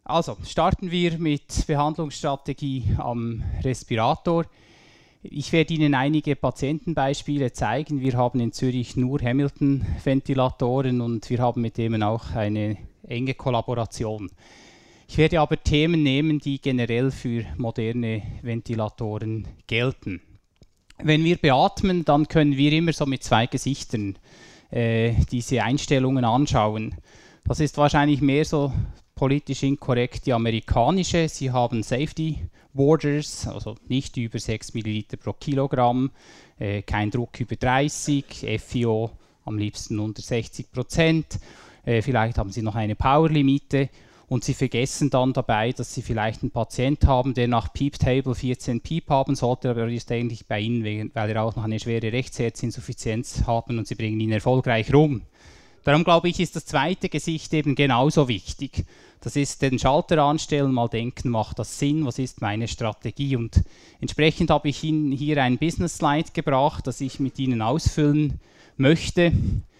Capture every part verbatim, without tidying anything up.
Also, starten wir mit Behandlungsstrategie am Respirator. Ich werde Ihnen einige Patientenbeispiele zeigen. Wir haben in Zürich nur Hamilton-Ventilatoren und wir haben mit denen auch eine enge Kollaboration. Ich werde aber Themen nehmen, die generell für moderne Ventilatoren gelten. Wenn wir beatmen, dann können wir immer so mit zwei Gesichtern äh, diese Einstellungen anschauen. Das ist wahrscheinlich mehr so politisch inkorrekt die amerikanische. Sie haben Safety Borders, also nicht über sechs Milliliter pro Kilogramm, äh, kein Druck über dreißig, F I O am liebsten unter sechzig Prozent. Äh, vielleicht haben Sie noch eine Powerlimite. Und Sie vergessen dann dabei, dass Sie vielleicht einen Patient haben, der nach Peep Table vierzehn Piep haben sollte, aber er ist eigentlich bei Ihnen, weil er auch noch eine schwere Rechtsherzinsuffizienz hat und Sie bringen ihn erfolgreich rum. Darum glaube ich, ist das zweite Gesicht eben genauso wichtig. Das ist den Schalter anstellen, mal denken, macht das Sinn, was ist meine Strategie? Und entsprechend habe ich Ihnen hier ein Business Slide gebracht, das ich mit Ihnen ausfüllen möchte.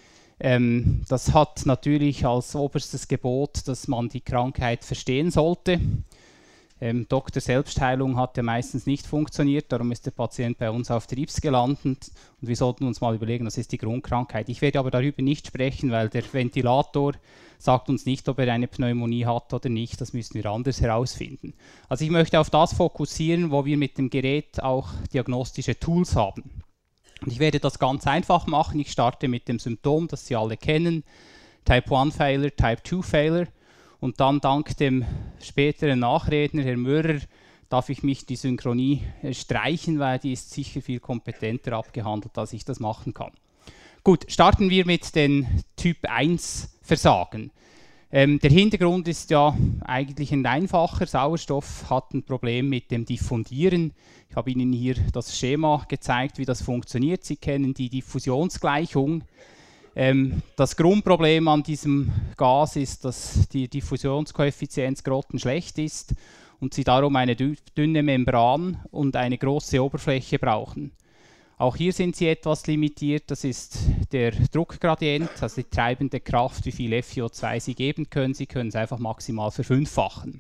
Ähm, das hat natürlich als oberstes Gebot, dass man die Krankheit verstehen sollte. Ähm, Doktor Selbstheilung hat ja meistens nicht funktioniert, darum ist der Patient bei uns auf der I B S gelandet und wir sollten uns mal überlegen, was ist die Grundkrankheit. Ich werde aber darüber nicht sprechen, weil der Ventilator sagt uns nicht, ob er eine Pneumonie hat oder nicht, das müssen wir anders herausfinden. Also ich möchte auf das fokussieren, wo wir mit dem Gerät auch diagnostische Tools haben. Und ich werde das ganz einfach machen. Ich starte mit dem Symptom, das Sie alle kennen, Type eins Failure, Type zwei Failure. Und dann dank dem späteren Nachredner, Herr Möhrer, darf ich mich die Synchronie streichen, weil die ist sicher viel kompetenter abgehandelt, als ich das machen kann. Gut, starten wir mit den Typ eins Versagen. Ähm, der Hintergrund ist ja eigentlich ein einfacher. Sauerstoff hat ein Problem mit dem Diffundieren. Ich habe Ihnen hier das Schema gezeigt, wie das funktioniert. Sie kennen die Diffusionsgleichung. Ähm, das Grundproblem an diesem Gas ist, dass die Diffusionskoeffizienz grottenschlecht ist und Sie darum eine dünne Membran und eine große Oberfläche brauchen. Auch hier sind Sie etwas limitiert, das ist der Druckgradient, also die treibende Kraft, wie viel F I O zwei Sie geben können. Sie können es einfach maximal verfünffachen.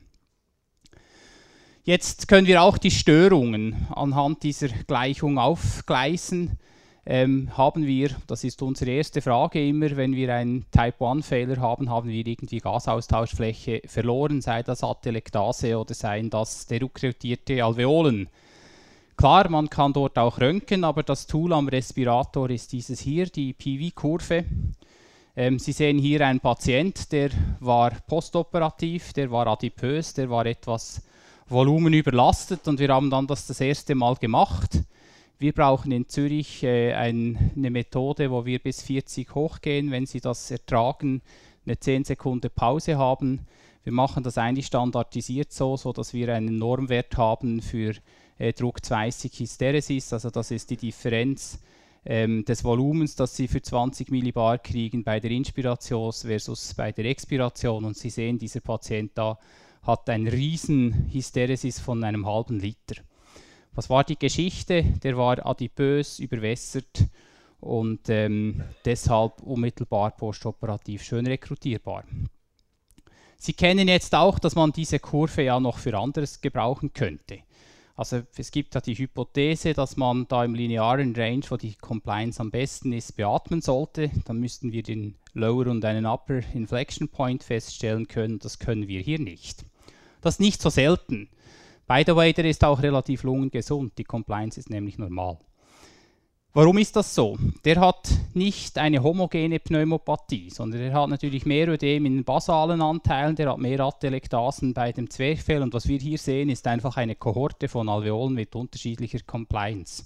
Jetzt können wir auch die Störungen anhand dieser Gleichung aufgleisen. Ähm, haben wir, das ist unsere erste Frage immer, wenn wir einen Type eins Failure haben, haben wir irgendwie Gasaustauschfläche verloren, sei das Atelektase oder seien das derukrutierte Alveolen. Klar, man kann dort auch röntgen, aber das Tool am Respirator ist dieses hier, die P V-Kurve. Ähm, Sie sehen hier einen Patient, der war postoperativ, der war adipös, der war etwas volumenüberlastet und wir haben dann das das erste Mal gemacht. Wir brauchen in Zürich äh, ein, eine Methode, wo wir bis vierzig hochgehen, wenn Sie das ertragen, eine zehn Sekunden Pause haben. Wir machen das eigentlich standardisiert so, so dass wir einen Normwert haben für äh, Druck zwanzig Hysteresis, also das ist die Differenz ähm, des Volumens, das Sie für zwanzig Millibar kriegen bei der Inspiration versus bei der Expiration. Und Sie sehen, dieser Patient da hat einen riesen Hysteresis von einem halben Liter. Was war die Geschichte? Der war adipös, überwässert und ähm, deshalb unmittelbar postoperativ schön rekrutierbar. Sie kennen jetzt auch, dass man diese Kurve ja noch für anderes gebrauchen könnte. Also es gibt ja die Hypothese, dass man da im linearen Range, wo die Compliance am besten ist, beatmen sollte. Dann müssten wir den Lower und einen Upper Inflection Point feststellen können. Das können wir hier nicht. Das ist nicht so selten. By the way, der ist auch relativ lungengesund. Die Compliance ist nämlich normal. Warum ist das so? Der hat nicht eine homogene Pneumopathie, sondern er hat natürlich mehr Ödem in den basalen Anteilen, der hat mehr Atelektasen bei dem Zwerchfell und was wir hier sehen, ist einfach eine Kohorte von Alveolen mit unterschiedlicher Compliance.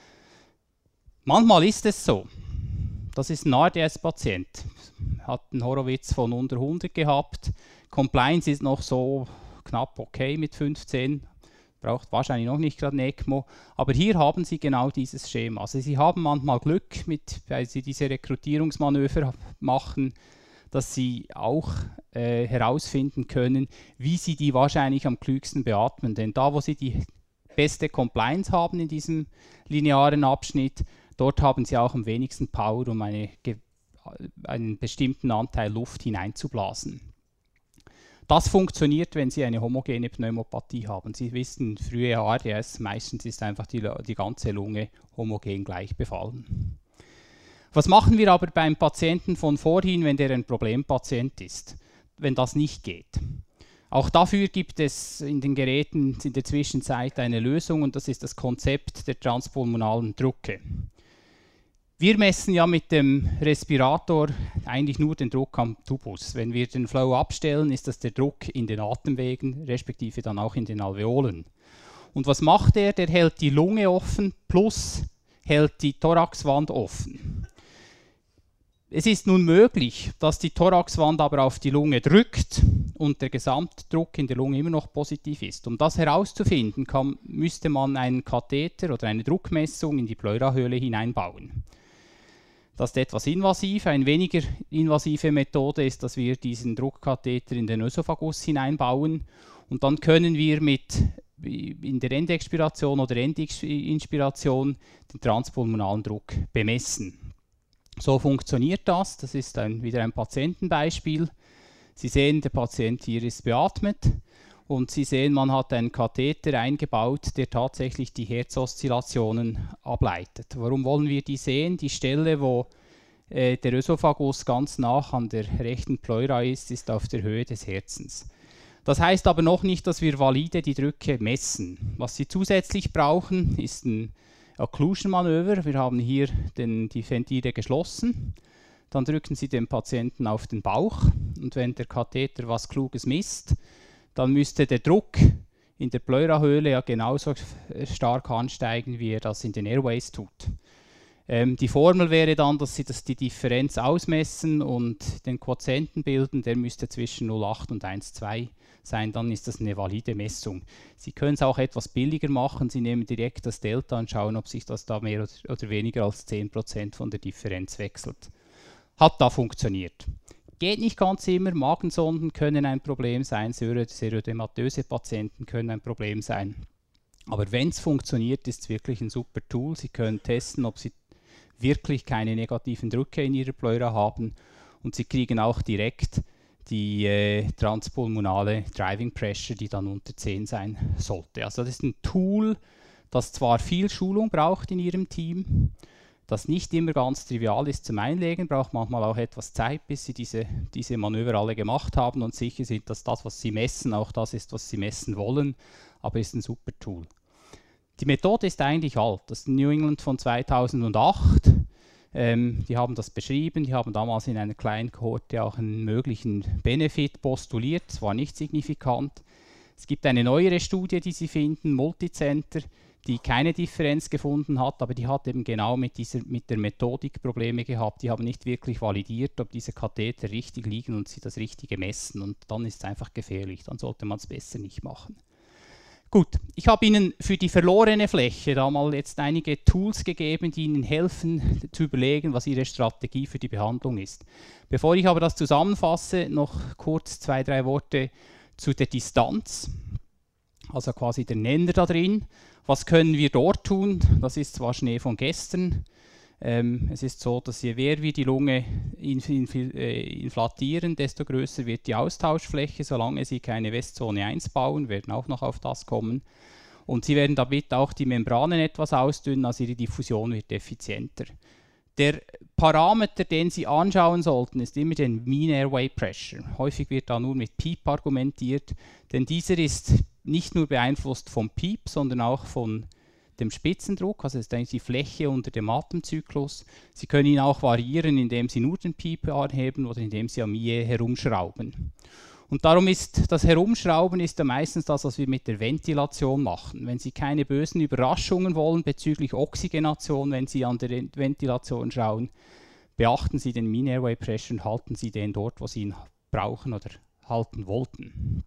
Manchmal ist es so. Das ist ein A R D S-Patient, hat einen Horowitz von unter hundert gehabt. Compliance ist noch so knapp okay mit fünfzehn. Braucht wahrscheinlich noch nicht gerade ein ECMO, aber hier haben Sie genau dieses Schema. Also Sie haben manchmal Glück, mit, weil Sie diese Rekrutierungsmanöver machen, dass Sie auch äh, herausfinden können, wie Sie die wahrscheinlich am klügsten beatmen. Denn da, wo Sie die beste Compliance haben in diesem linearen Abschnitt, dort haben Sie auch am wenigsten Power, um eine, einen bestimmten Anteil Luft hineinzublasen. Das funktioniert, wenn Sie eine homogene Pneumopathie haben. Sie wissen, frühe A R D S, meistens ist einfach die, die ganze Lunge homogen gleich befallen. Was machen wir aber beim Patienten von vorhin, wenn der ein Problempatient ist, wenn das nicht geht? Auch dafür gibt es in den Geräten in der Zwischenzeit eine Lösung und das ist das Konzept der transpulmonalen Drucke. Wir messen ja mit dem Respirator eigentlich nur den Druck am Tubus. Wenn wir den Flow abstellen, ist das der Druck in den Atemwegen, respektive dann auch in den Alveolen. Und was macht er? Der hält die Lunge offen plus hält die Thoraxwand offen. Es ist nun möglich, dass die Thoraxwand aber auf die Lunge drückt und der Gesamtdruck in der Lunge immer noch positiv ist. Um das herauszufinden, kann, müsste man einen Katheter oder eine Druckmessung in die Pleurahöhle hineinbauen. Das ist etwas invasiv. Eine weniger invasive Methode ist, dass wir diesen Druckkatheter in den Ösophagus hineinbauen und dann können wir mit in der Endexpiration oder Endinspiration den transpulmonalen Druck bemessen. So funktioniert das. Das ist ein, wieder ein Patientenbeispiel. Sie sehen, der Patient hier ist beatmet und Sie sehen, man hat einen Katheter eingebaut, der tatsächlich die Herzoszillationen ableitet. Warum wollen wir die sehen? Die Stelle, wo äh, der Ösophagus ganz nah an der rechten Pleura ist, ist auf der Höhe des Herzens. Das heißt aber noch nicht, dass wir valide die Drücke messen. Was Sie zusätzlich brauchen, ist ein Occlusion-Manöver. Wir haben hier den, die Ventile geschlossen. Dann drücken Sie den Patienten auf den Bauch und wenn der Katheter was Kluges misst, dann müsste der Druck in der Pleurahöhle ja genauso stark ansteigen, wie er das in den Airways tut. Ähm, die Formel wäre dann, dass Sie das die Differenz ausmessen und den Quotienten bilden, der müsste zwischen null Komma acht und eins Komma zwei sein, dann ist das eine valide Messung. Sie können es auch etwas billiger machen, Sie nehmen direkt das Delta und schauen, ob sich das da mehr oder weniger als zehn Prozent von der Differenz wechselt. Hat da funktioniert. Geht nicht ganz immer, Magensonden können ein Problem sein, serodematöse Patienten können ein Problem sein. Aber wenn es funktioniert, ist es wirklich ein super Tool. Sie können testen, ob Sie wirklich keine negativen Drücke in Ihrer Pleura haben und Sie kriegen auch direkt die äh, transpulmonale Driving Pressure, die dann unter zehn sein sollte. Also das ist ein Tool, das zwar viel Schulung braucht in Ihrem Team, das nicht immer ganz trivial ist zum Einlegen, braucht manchmal auch etwas Zeit, bis Sie diese, diese Manöver alle gemacht haben und sicher sind, dass das, was Sie messen, auch das ist, was Sie messen wollen, aber ist ein super Tool. Die Methode ist eigentlich alt, das ist New England von zweitausendacht. Ähm, die haben das beschrieben, die haben damals in einer kleinen Kohorte auch einen möglichen Benefit postuliert, es war nicht signifikant. Es gibt eine neuere Studie, die Sie finden, Multicenter, die keine Differenz gefunden hat, aber die hat eben genau mit, dieser, mit der Methodik Probleme gehabt. Die haben nicht wirklich validiert, ob diese Katheter richtig liegen und sie das Richtige messen und dann ist es einfach gefährlich, dann sollte man es besser nicht machen. Gut, ich habe Ihnen für die verlorene Fläche da mal jetzt einige Tools gegeben, die Ihnen helfen zu überlegen, was Ihre Strategie für die Behandlung ist. Bevor ich aber das zusammenfasse, noch kurz zwei, drei Worte zu der Distanz, also quasi der Nenner da drin. Was können wir dort tun? Das ist zwar Schnee von gestern. Ähm, es ist so, dass je mehr wir die Lunge inf inf äh, inflatieren, desto größer wird die Austauschfläche. Solange Sie keine Westzone eins bauen, werden auch noch auf das kommen. Und Sie werden damit auch die Membranen etwas ausdünnen, also Ihre Diffusion wird effizienter. Der Parameter, den Sie anschauen sollten, ist immer der Mean Airway Pressure. Häufig wird da nur mit Piep argumentiert, denn dieser ist nicht nur beeinflusst vom Piep, sondern auch von dem Spitzendruck, also das ist eigentlich die Fläche unter dem Atemzyklus. Sie können ihn auch variieren, indem Sie nur den Piep anheben oder indem Sie am I E herumschrauben. Und darum ist das Herumschrauben ist ja meistens das, was wir mit der Ventilation machen. Wenn Sie keine bösen Überraschungen wollen bezüglich Oxygenation, wenn Sie an der Ventilation schauen, beachten Sie den Mean Airway Pressure und halten Sie den dort, wo Sie ihn brauchen oder halten wollten.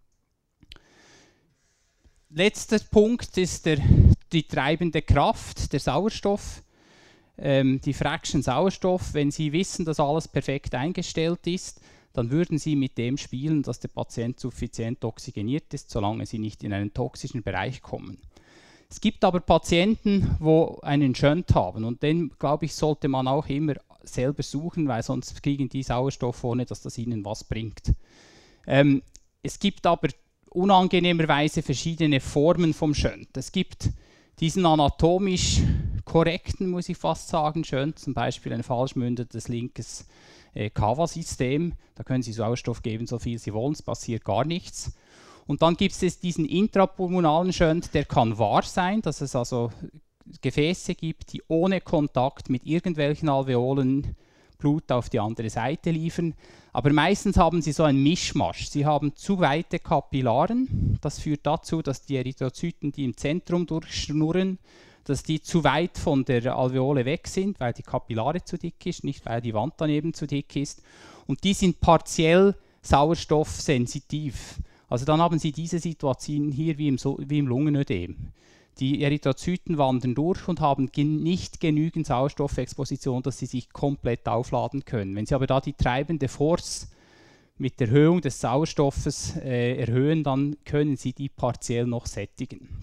Letzter Punkt ist der, die treibende Kraft, der Sauerstoff, ähm, die Fraction Sauerstoff. Wenn Sie wissen, dass alles perfekt eingestellt ist, dann würden Sie mit dem spielen, dass der Patient suffizient oxygeniert ist, solange Sie nicht in einen toxischen Bereich kommen. Es gibt aber Patienten, die einen Shunt haben und den, glaube ich, sollte man auch immer selber suchen, weil sonst kriegen die Sauerstoff, ohne dass das ihnen was bringt. Ähm, Es gibt aber unangenehmerweise verschiedene Formen vom Shunt. Es gibt diesen anatomisch korrekten, muss ich fast sagen, Shunt, zum Beispiel ein falsch mündetes linkes äh, Cava-System. Da können Sie Sauerstoff geben, so viel Sie wollen, es passiert gar nichts. Und dann gibt es diesen intrapulmonalen Shunt, der kann wahr sein, dass es also Gefäße gibt, die ohne Kontakt mit irgendwelchen Alveolen Blut auf die andere Seite liefern. Aber meistens haben sie so einen Mischmasch. Sie haben zu weite Kapillaren. Das führt dazu, dass die Erythrozyten, die im Zentrum durchschnurren, dass die zu weit von der Alveole weg sind, weil die Kapillare zu dick ist, nicht weil die Wand daneben zu dick ist. Und die sind partiell sauerstoffsensitiv. Also dann haben Sie diese Situation hier wie im, so wie im Lungenödem. Die Erythrozyten wandern durch und haben gen nicht genügend Sauerstoffexposition, dass sie sich komplett aufladen können. Wenn Sie aber da die treibende Force mit der Erhöhung des Sauerstoffes äh, erhöhen, dann können Sie die partiell noch sättigen.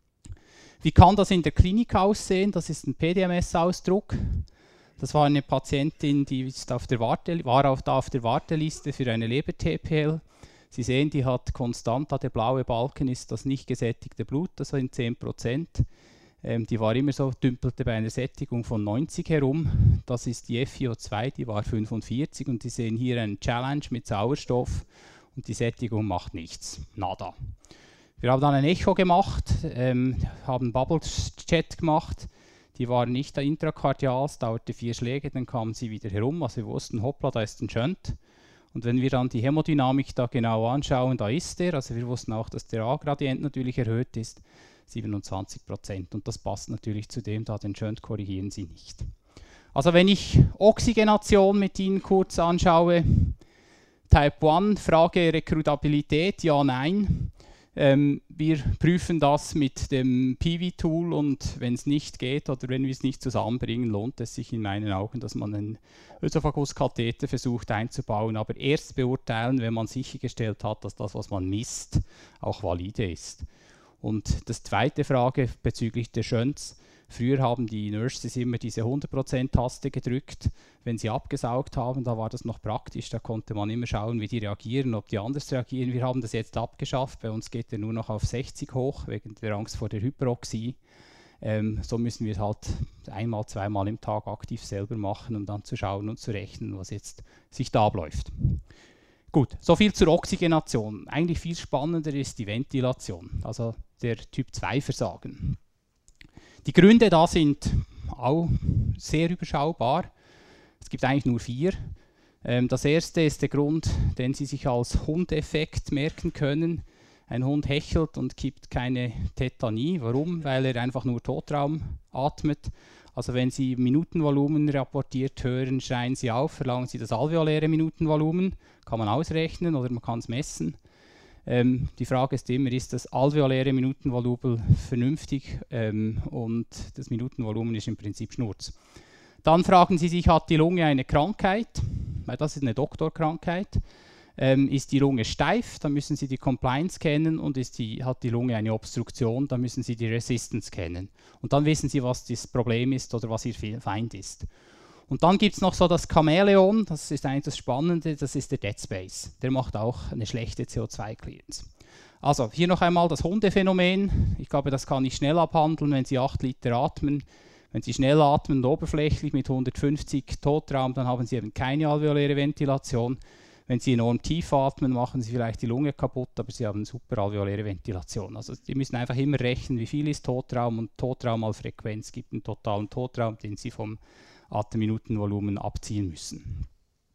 Wie kann das in der Klinik aussehen? Das ist ein P D M S-Ausdruck. Das war eine Patientin, die ist auf der Warte, war auf, da auf der Warteliste für eine Leber-T P L. Sie sehen, die hat konstant, der blaue Balken ist das nicht gesättigte Blut, das sind zehn Prozent. Ähm, die war immer so, dümpelte bei einer Sättigung von neunzig herum. Das ist die F I O zwei, die war fünfundvierzig und Sie sehen hier einen Challenge mit Sauerstoff und die Sättigung macht nichts, nada. Wir haben dann ein Echo gemacht, ähm, haben Bubble-Chat gemacht, die waren nicht intrakardial, es dauerte vier Schläge, dann kamen sie wieder herum, also wir wussten, hoppla, da ist ein Shunt. Und wenn wir dann die Hämodynamik da genau anschauen, da ist der, also wir wussten auch, dass der A-Gradient natürlich erhöht ist, siebenundzwanzig Prozent. Und das passt natürlich zu dem, da den Shunt korrigieren Sie nicht. Also wenn ich Oxygenation mit Ihnen kurz anschaue, Type eins, Frage Rekrutabilität, ja, nein. Ähm, wir prüfen das mit dem P V-Tool und wenn es nicht geht oder wenn wir es nicht zusammenbringen, lohnt es sich in meinen Augen, dass man einen Ösophaguskatheter versucht einzubauen, aber erst beurteilen, wenn man sichergestellt hat, dass das, was man misst, auch valide ist. Und das zweite Frage bezüglich der Shunts. Früher haben die Nurses immer diese hundert Prozent Taste gedrückt, wenn sie abgesaugt haben, da war das noch praktisch, da konnte man immer schauen, wie die reagieren, ob die anders reagieren. Wir haben das jetzt abgeschafft, bei uns geht er nur noch auf sechzig hoch, wegen der Angst vor der Hyperoxie. Ähm, so müssen wir es halt einmal, zweimal im Tag aktiv selber machen, um dann zu schauen und zu rechnen, was jetzt sich da abläuft. Gut, soviel zur Oxygenation. Eigentlich viel spannender ist die Ventilation, also der Typ zwei Versagen. Die Gründe da sind auch sehr überschaubar. Es gibt eigentlich nur vier. Ähm, das erste ist der Grund, den Sie sich als Hundeffekt merken können. Ein Hund hechelt und gibt keine Tetanie. Warum? Weil er einfach nur Totraum atmet. Also wenn Sie Minutenvolumen rapportiert hören, schreien Sie auf, verlangen Sie das alveoläre Minutenvolumen. Kann man ausrechnen oder man kann es messen. Ähm, die Frage ist immer, ist das alveoläre Minutenvolumen vernünftig ähm, und das Minutenvolumen ist im Prinzip Schnurz. Dann fragen Sie sich, hat die Lunge eine Krankheit? Weil das ist eine Doktorkrankheit. Ähm, ist die Lunge steif? Dann müssen Sie die Compliance kennen und ist die, hat die Lunge eine Obstruktion? Dann müssen Sie die Resistance kennen. Und dann wissen Sie, was das Problem ist oder was Ihr Feind ist. Und dann gibt es noch so das Chamäleon, das ist eigentlich das Spannende, das ist der Dead Space. Der macht auch eine schlechte C O zwei Clearance. Also hier noch einmal das Hundephänomen. Ich glaube, das kann ich schnell abhandeln, wenn Sie acht Liter atmen. Wenn Sie schnell atmen und oberflächlich mit hundertfünfzig Totraum, dann haben Sie eben keine alveoläre Ventilation. Wenn Sie enorm tief atmen, machen Sie vielleicht die Lunge kaputt, aber Sie haben super alveoläre Ventilation. Also Sie müssen einfach immer rechnen, wie viel ist Totraum und Totraum mal Frequenz gibt einen totalen Totraum, den Sie vom Atemminutenvolumen abziehen müssen.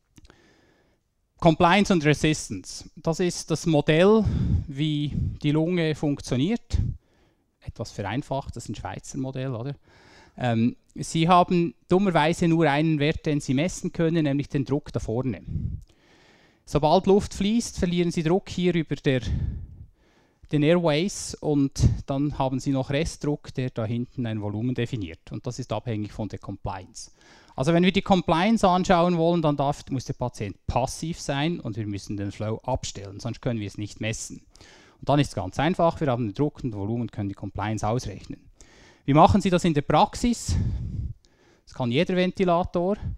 Compliance und Resistance. Das ist das Modell, wie die Lunge funktioniert. Etwas vereinfacht, das ist ein Schweizer Modell, oder? Ähm, Sie haben dummerweise nur einen Wert, den Sie messen können, nämlich den Druck da vorne. Sobald Luft fließt, verlieren Sie Druck hier über der, den Airways und dann haben Sie noch Restdruck, der da hinten ein Volumen definiert. Und das ist abhängig von der Compliance. Also wenn wir die Compliance anschauen wollen, dann darf, muss der Patient passiv sein und wir müssen den Flow abstellen, sonst können wir es nicht messen. Und dann ist es ganz einfach, wir haben den Druck und Volumen, können die Compliance ausrechnen. Wie machen Sie das in der Praxis? Das kann jeder Ventilator.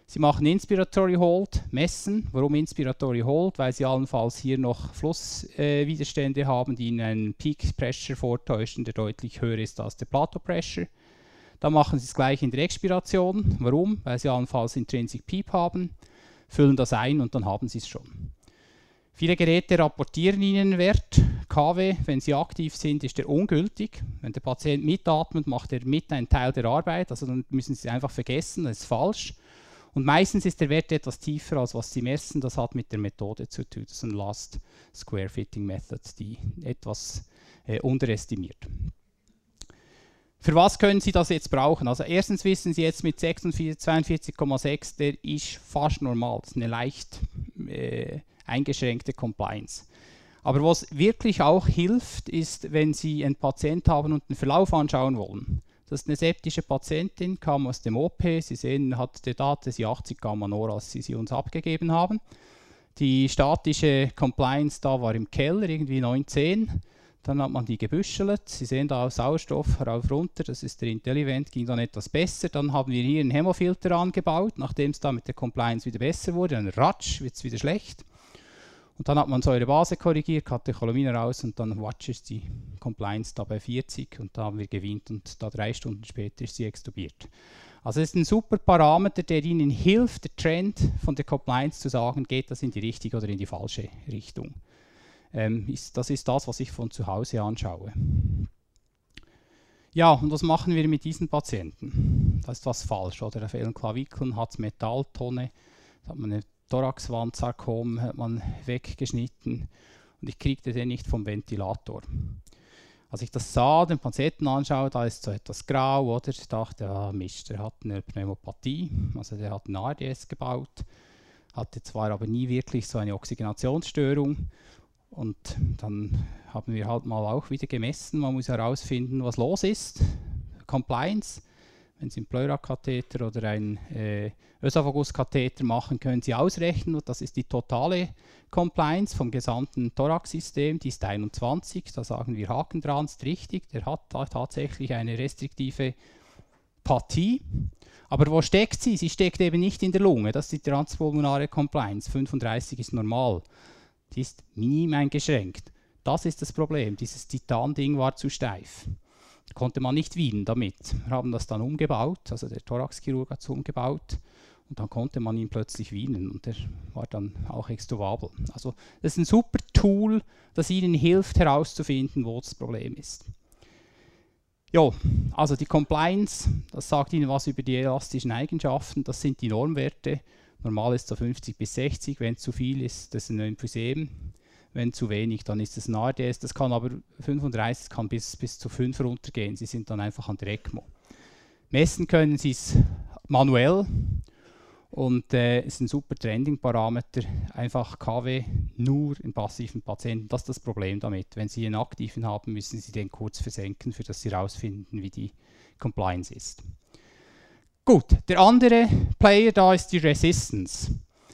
Sie machen Inspiratory Hold, messen. Warum Inspiratory Hold? Weil Sie allenfalls hier noch Flusswiderstände äh, haben, die Ihnen einen Peak Pressure vortäuschen, der deutlich höher ist als der Plateau Pressure. Dann machen Sie es gleich in der Expiration. Warum? Weil Sie allenfalls Intrinsic Peep haben, füllen das ein und dann haben Sie es schon. Viele Geräte rapportieren Ihnen einen Wert. K W, wenn Sie aktiv sind, ist der ungültig. Wenn der Patient mitatmet, macht er mit einen Teil der Arbeit. Also dann müssen Sie es einfach vergessen, das ist falsch. Und meistens ist der Wert etwas tiefer, als was Sie messen. Das hat mit der Methode zu tun. Das ist eine Last Square Fitting Method, die etwas äh, unterestimiert. Für was können Sie das jetzt brauchen? Also erstens wissen Sie jetzt mit zweiundvierzig Komma sechs, der ist fast normal. Das ist eine leicht äh, eingeschränkte Compliance. Aber was wirklich auch hilft, ist, wenn Sie einen Patient haben und den Verlauf anschauen wollen. Das ist eine septische Patientin, kam aus dem O P. Sie sehen, hat die Daten sie achtzig Gamma Nor, als Sie sie uns abgegeben haben. Die statische Compliance da war im Keller, irgendwie neun, zehn. Dann hat man die gebüschelt. Sie sehen da Sauerstoff rauf runter, das ist der Intellivent, ging dann etwas besser. Dann haben wir hier einen Hämofilter angebaut, nachdem es da mit der Compliance wieder besser wurde. Dann ratsch, wird es wieder schlecht. Und dann hat man Säurebase korrigiert, Katecholamine raus und dann watsch ist die Compliance da bei vierzig und da haben wir gewinnt und da drei Stunden später ist sie extubiert. Also es ist ein super Parameter, der Ihnen hilft, der Trend von der Compliance zu sagen, geht das in die richtige oder in die falsche Richtung. Ähm, ist, das ist das, was ich von zu Hause anschaue. Ja, und was machen wir mit diesen Patienten? Da ist was falsch, oder? Da fehlen Klavikeln, hat es Metalltonne, da hat man eine Thoraxwandsarkom, hat man weggeschnitten und ich kriegte den nicht vom Ventilator. Als ich das sah, den Patienten anschaue, da ist so etwas grau, oder? Ich dachte, ja, Mist, der hat eine Pneumopathie, also der hat ein A R D S gebaut, hatte zwar aber nie wirklich so eine Oxygenationsstörung. Und dann haben wir halt mal auch wieder gemessen, man muss herausfinden, was los ist. Compliance, wenn Sie einen Pleurakatheter oder einen äh, Ösophaguskatheter machen, können Sie ausrechnen, und das ist die totale Compliance vom gesamten Thorax-System, die ist einundzwanzig, da sagen wir Haken dran, ist richtig, der hat da tatsächlich eine restriktive Pathie. Aber wo steckt sie? Sie steckt eben nicht in der Lunge, das ist die transpulmonale Compliance, fünfunddreißig ist normal. Die ist minim eingeschränkt. Das ist das Problem. Dieses Titan-Ding war zu steif. Da konnte man nicht wienen damit. Wir haben das dann umgebaut, also der Thoraxchirurg hat es umgebaut und dann konnte man ihn plötzlich wienen und der war dann auch extubabel. Also das ist ein super Tool, das Ihnen hilft herauszufinden, wo das Problem ist. Jo, also die Compliance, das sagt Ihnen was über die elastischen Eigenschaften, das sind die Normwerte. Normal ist so fünfzig bis sechzig, wenn es zu viel ist, das ist ein Emphysem. Wenn zu wenig, dann ist es ein A R D S. Das kann aber fünfunddreißig kann bis, bis zu fünf runtergehen. Sie sind dann einfach an der ECMO. Messen können Sie es manuell und äh, ist ein super Trending-Parameter. Einfach K W nur in passiven Patienten. Das ist das Problem damit. Wenn Sie einen aktiven haben, müssen Sie den kurz versenken, für das Sie herausfinden, wie die Compliance ist. Gut, der andere Player da ist die Resistance.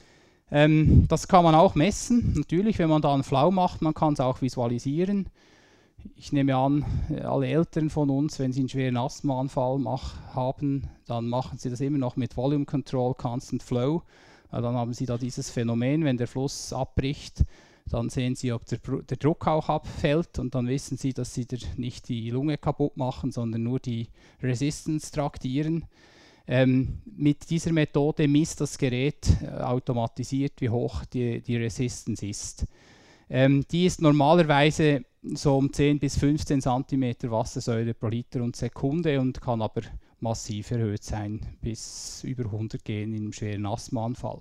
Ähm, das kann man auch messen, natürlich, wenn man da einen Flow macht, man kann es auch visualisieren. Ich nehme an, alle Älteren von uns, wenn sie einen schweren Asthmaanfall mach, haben, dann machen sie das immer noch mit Volume Control, Constant Flow. Äh, dann haben sie da dieses Phänomen, wenn der Fluss abbricht, dann sehen sie, ob der, der Druck auch abfällt und dann wissen sie, dass sie nicht die Lunge kaputt machen, sondern nur die Resistance traktieren. Ähm, mit dieser Methode misst das Gerät äh, automatisiert, wie hoch die, die Resistance ist. Ähm, die ist normalerweise so um zehn bis fünfzehn Zentimeter Wassersäure pro Liter und Sekunde und kann aber massiv erhöht sein, bis über hundert gehen in einem schweren Asthmaanfall.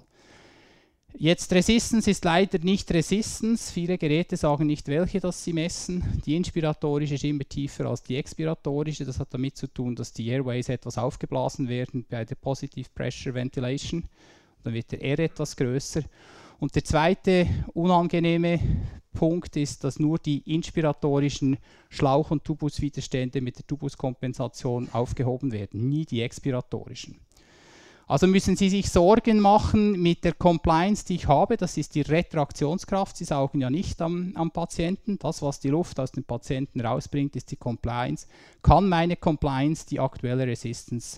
Jetzt Resistance ist leider nicht Resistance. Viele Geräte sagen nicht, welche das sie messen. Die inspiratorische ist immer tiefer als die expiratorische. Das hat damit zu tun, dass die Airways etwas aufgeblasen werden bei der Positive Pressure Ventilation. Dann wird der R etwas größer. Und der zweite unangenehme Punkt ist, dass nur die inspiratorischen Schlauch- und Tubuswiderstände mit der Tubuskompensation aufgehoben werden, nie die expiratorischen. Also müssen Sie sich Sorgen machen mit der Compliance, die ich habe. Das ist die Retraktionskraft. Sie saugen ja nicht am, am Patienten. Das, was die Luft aus dem Patienten rausbringt, ist die Compliance. Kann meine Compliance die aktuelle Resistance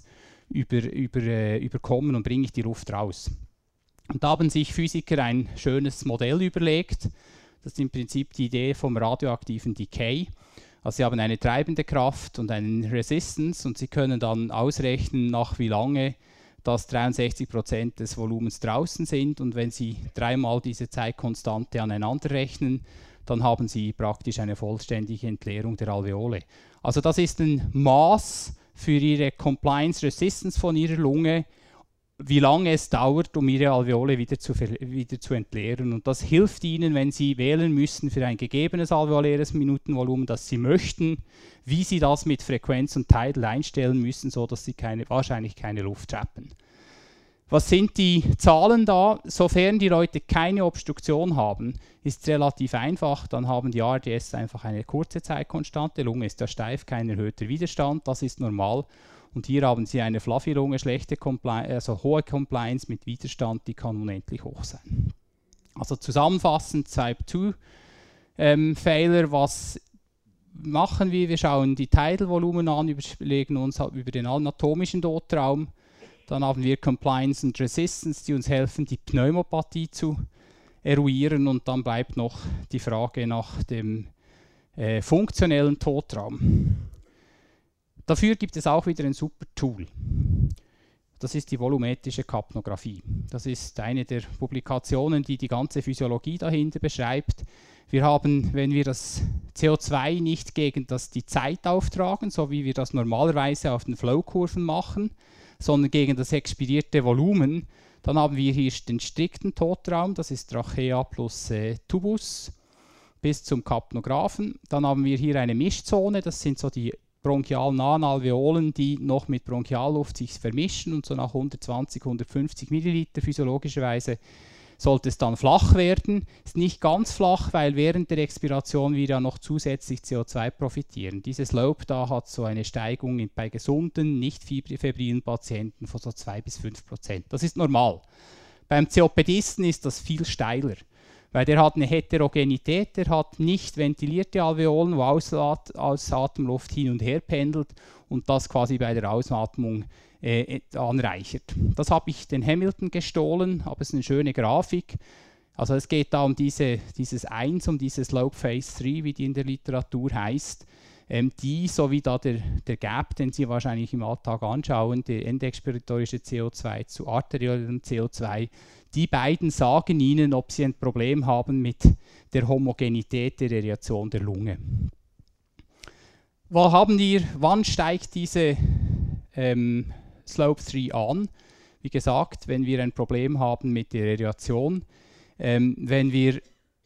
über, über, äh, überkommen und bringe ich die Luft raus. Und da haben sich Physiker ein schönes Modell überlegt. Das ist im Prinzip die Idee vom radioaktiven Decay. Also sie haben eine treibende Kraft und eine Resistance und sie können dann ausrechnen, nach wie lange dass dreiundsechzig Prozent des Volumens draußen sind, und wenn Sie dreimal diese Zeitkonstante aneinander rechnen, dann haben Sie praktisch eine vollständige Entleerung der Alveole. Also das ist ein Maß für Ihre Compliance Resistance von Ihrer Lunge, wie lange es dauert, um Ihre Alveole wieder zu, wieder zu entleeren. Und das hilft Ihnen, wenn Sie wählen müssen für ein gegebenes alveoläres Minutenvolumen, das Sie möchten, wie Sie das mit Frequenz und Tidal einstellen müssen, sodass Sie keine, wahrscheinlich keine Luft trappen. Was sind die Zahlen da? Sofern die Leute keine Obstruktion haben, ist es relativ einfach. Dann haben die A R D S einfach eine kurze Zeitkonstante. Lunge ist ja steif, kein erhöhter Widerstand, das ist normal. Und hier haben Sie eine fluffy Lunge, schlechte Compliance, also hohe Compliance mit Widerstand, die kann unendlich hoch sein. Also zusammenfassend, Type zwei ähm, Failure, was machen wir? Wir schauen die Tidal-Volumen an, überlegen uns über den anatomischen Dotraum. Dann haben wir Compliance und Resistance, die uns helfen, die Pneumopathie zu eruieren. Und dann bleibt noch die Frage nach dem äh, funktionellen Totraum. Dafür gibt es auch wieder ein super Tool. Das ist die volumetrische Kapnographie. Das ist eine der Publikationen, die die ganze Physiologie dahinter beschreibt. Wir haben, wenn wir das C O zwei nicht gegen das, die Zeit auftragen, so wie wir das normalerweise auf den Flow-Kurven machen, sondern gegen das expirierte Volumen, dann haben wir hier den strikten Totraum, das ist Trachea plus äh, Tubus, bis zum Kapnographen. Dann haben wir hier eine Mischzone, das sind so die bronchialnahen Alveolen, die noch mit Bronchialluft sich vermischen, und so nach hundertzwanzig, hundertfünfzig Milliliter physiologischerweise sollte es dann flach werden. Ist nicht ganz flach, weil während der Expiration wir ja noch zusätzlich C O zwei profitieren. Dieses Slope da hat so eine Steigung in, bei gesunden, nicht febrilen Patienten von so zwei bis fünf Prozent. Das ist normal. Beim C O P D-Isten ist das viel steiler, weil der hat eine Heterogenität, der hat nicht ventilierte Alveolen, wo Ausat Ausatemluft hin und her pendelt und das quasi bei der Ausatmung äh, anreichert. Das habe ich den Hamilton gestohlen, aber es ist eine schöne Grafik. Also es geht da um diese, dieses eins, um diese Slope Phase drei, wie die in der Literatur heißt, ähm, die, so wie da der, der Gap, den Sie wahrscheinlich im Alltag anschauen, der endexpiratorische C O zwei zu arteriellem C O zwei, die beiden sagen Ihnen, ob Sie ein Problem haben mit der Homogenität der Aeration der Lunge. Wo haben wir, wann steigt diese ähm, Slope drei an? Wie gesagt, wenn wir ein Problem haben mit der Aeration, ähm, wenn wir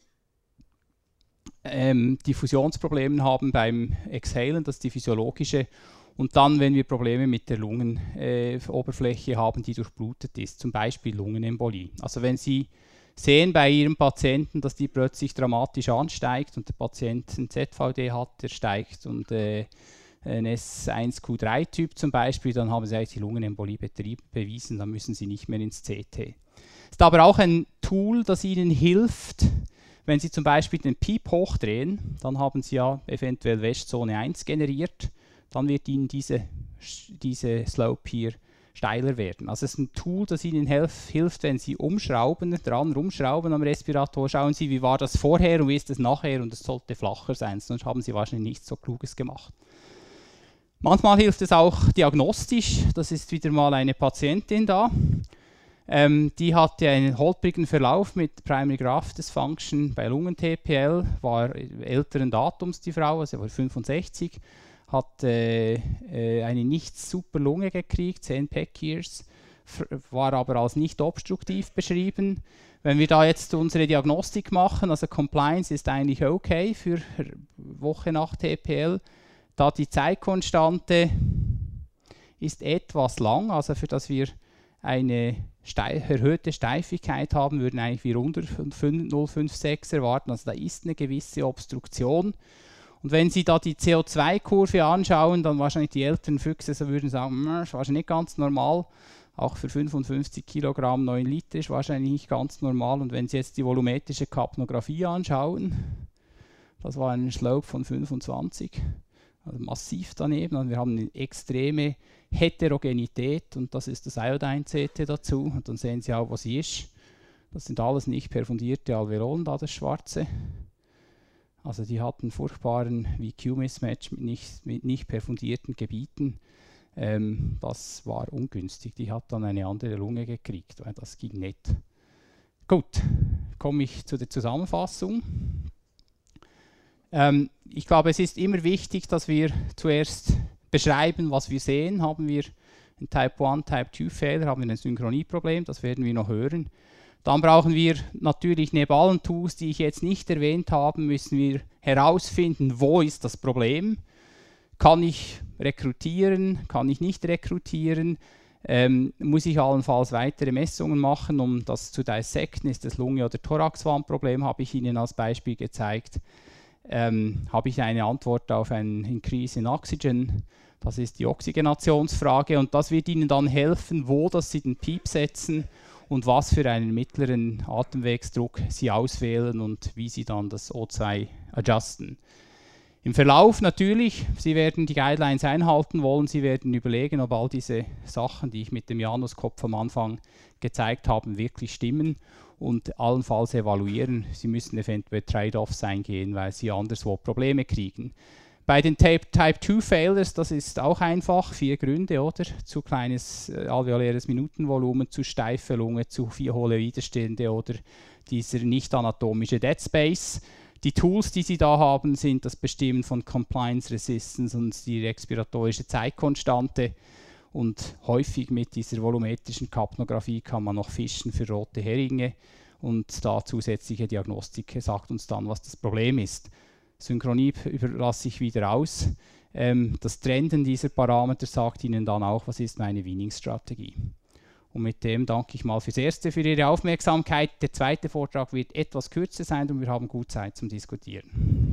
ähm, Diffusionsprobleme haben beim Exhalen, das ist die physiologische, und dann, wenn wir Probleme mit der Lungenoberfläche äh, haben, die durchblutet ist, zum Beispiel Lungenembolie. Also wenn Sie sehen bei Ihrem Patienten, dass die plötzlich dramatisch ansteigt und der Patient ein Z V D hat, der steigt, und äh, ein S eins Q drei Typ zum Beispiel, dann haben Sie eigentlich die Lungenembolie bewiesen, dann müssen Sie nicht mehr ins C T. Es ist aber auch ein Tool, das Ihnen hilft, wenn Sie zum Beispiel den Piep hochdrehen, dann haben Sie ja eventuell Wäschzone eins generiert, dann wird Ihnen diese, diese Slope hier steiler werden. Also es ist ein Tool, das Ihnen helf, hilft, wenn Sie umschrauben, dran rumschrauben am Respirator, schauen Sie, wie war das vorher und wie ist es nachher, und es sollte flacher sein, sonst haben Sie wahrscheinlich nichts so Kluges gemacht. Manchmal hilft es auch diagnostisch, das ist wieder mal eine Patientin da. Ähm, die hatte einen holprigen Verlauf mit Primary Graft Dysfunction bei Lungen-T P L, war älteren Datums die Frau, also war fünfundsechzig, hat äh, äh, eine nicht super Lunge gekriegt, zehn Peck Years, war aber als nicht obstruktiv beschrieben. Wenn wir da jetzt unsere Diagnostik machen, also Compliance ist eigentlich okay für Woche nach T P L, da die Zeitkonstante ist etwas lang, also für das wir eine steif, erhöhte Steifigkeit haben, würden eigentlich wir unter null Komma fünfundfünfzig erwarten, also da ist eine gewisse Obstruktion. Und wenn Sie da die C O zwei Kurve anschauen, dann wahrscheinlich die älteren Füchse so würden sagen, das ist wahrscheinlich nicht ganz normal. Auch für fünfundfünfzig Kilogramm neun Liter ist wahrscheinlich nicht ganz normal. Und wenn Sie jetzt die volumetrische Kapnographie anschauen, das war ein Slope von fünfundzwanzig. also massiv daneben. Und wir haben eine extreme Heterogenität und das ist das Iodine-C T dazu. Und dann sehen Sie auch, wo sie ist. Das sind alles nicht perfundierte Alveolen, da das Schwarze. Also die hatten furchtbaren V Q-Mismatch mit nicht, mit nicht perfundierten Gebieten. Ähm, das war ungünstig. Die hat dann eine andere Lunge gekriegt, weil das ging nicht. Gut, komme ich zu der Zusammenfassung. Ähm, ich glaube, es ist immer wichtig, dass wir zuerst beschreiben, was wir sehen. Haben wir einen Type eins, Type zwei Fehler, haben wir ein Synchronieproblem, das werden wir noch hören. Dann brauchen wir natürlich neben allen Tools, die ich jetzt nicht erwähnt habe, müssen wir herausfinden, wo ist das Problem. Kann ich rekrutieren, kann ich nicht rekrutieren, ähm, muss ich allenfalls weitere Messungen machen, um das zu dissekten, ist das Lunge- oder Thoraxwandproblem, habe ich Ihnen als Beispiel gezeigt. Ähm, habe ich eine Antwort auf einen Increase in Oxygen, das ist die Oxygenationsfrage und das wird Ihnen dann helfen, wo das Sie den Piep setzen und was für einen mittleren Atemwegsdruck Sie auswählen und wie Sie dann das O zwei adjusten. Im Verlauf natürlich, Sie werden die Guidelines einhalten wollen, Sie werden überlegen, ob all diese Sachen, die ich mit dem Januskopf am Anfang gezeigt habe, wirklich stimmen und allenfalls evaluieren. Sie müssen eventuell Trade-offs eingehen, weil Sie anderswo Probleme kriegen. Bei den Type zwei Failures, das ist auch einfach, vier Gründe, oder? Zu kleines äh, alveoläres Minutenvolumen, zu steife Lunge, zu viel hohle Widerstände oder dieser nicht anatomische Dead Space. Die Tools, die Sie da haben, sind das Bestimmen von Compliance Resistance und die respiratorische Zeitkonstante. Und häufig mit dieser volumetrischen Kapnographie kann man noch fischen für rote Heringe. Und da zusätzliche Diagnostik sagt uns dann, was das Problem ist. Synchronie überlasse ich wieder aus. Ähm, das Trenden dieser Parameter sagt Ihnen dann auch, was ist meine Weaning-Strategie. Und mit dem danke ich mal fürs Erste, für Ihre Aufmerksamkeit. Der zweite Vortrag wird etwas kürzer sein und wir haben gut Zeit zum Diskutieren.